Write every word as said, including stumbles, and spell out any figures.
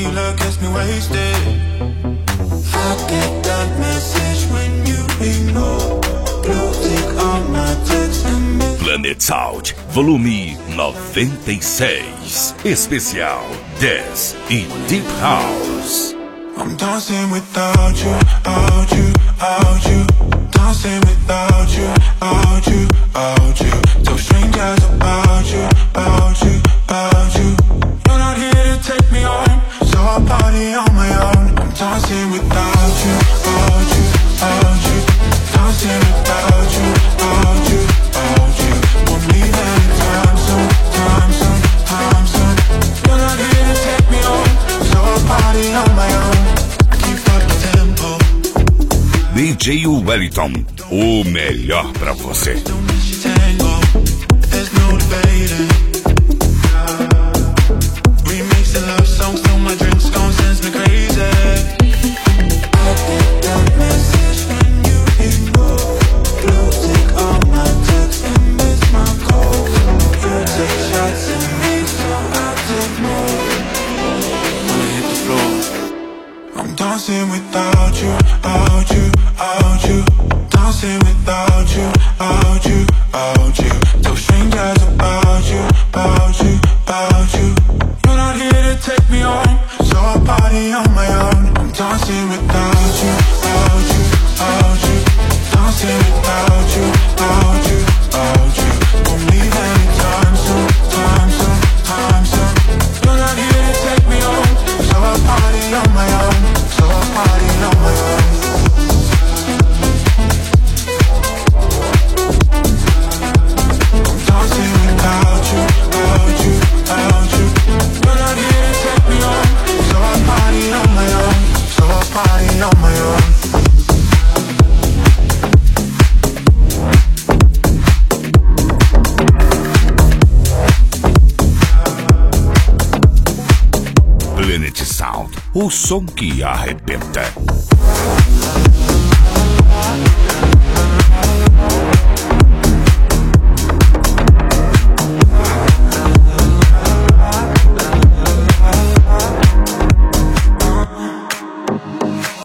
tequila gets me wasted. I get that message when you ignore. Blue tick on my text and miss. Planet Sound, volume noventa e seis. Especial Dance e Deep House. I'm dancing without you, out you, out you. Dancing without you, out you, out you. Tell strangers about you, about you, about you. You're not here to take me home, so I'll party on my own. I'm dancing without you, out you, out you. Dancing without you, out you, out you. Won't leave anytime soon, time soon, time soon. You're not here to take me home, so I'll party on my own. Keep up the tempo. D J Wellington, o melhor pra você. Don't miss your tango, there's no debating. Remix the love song, so my drinks gon' sends me crazy. I get that message when you ignore. Blue tick on my text and miss my call. You take shots at me, so I take more. Wanna hit the floor. I'm dancing without you, out you, out you. Dancing without you, out you, out you. Tell strangers about you, about you, about you. You're not here to take me home, so I'll party on my own. I'm dancing without you, out you, out you. Dancing without you, out you, out you. Won't leave anytime soon, time soon, time soon. You're not here to take me home, so I'll party on my own, so I'll party on my own. Dancing without you, out you, out you. You're not here to take me home, so I'll party on my own, so I'll party on my own. Planet Sound, o som que arrebenta.